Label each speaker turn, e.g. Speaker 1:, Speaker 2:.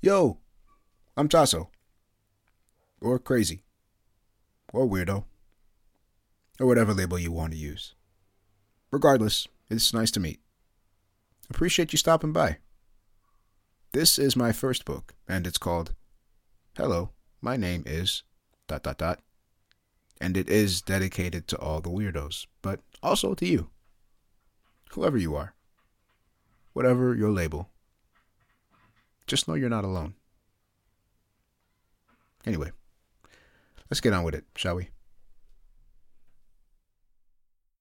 Speaker 1: Yo, I'm Tasso, or Crazy, or Weirdo, or whatever label you want to use. Regardless, it's nice to meet. Appreciate you stopping by. This is my first book, and it's called Hello, My Name is ... And it is dedicated to all the weirdos, but also to you. Whoever you are. Whatever your label. Just know you're not alone. Anyway, let's get on with it, shall we?